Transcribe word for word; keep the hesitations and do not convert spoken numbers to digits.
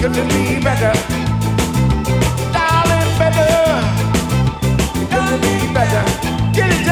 Couldn't be better, darling, better. Couldn't be better. Get it done.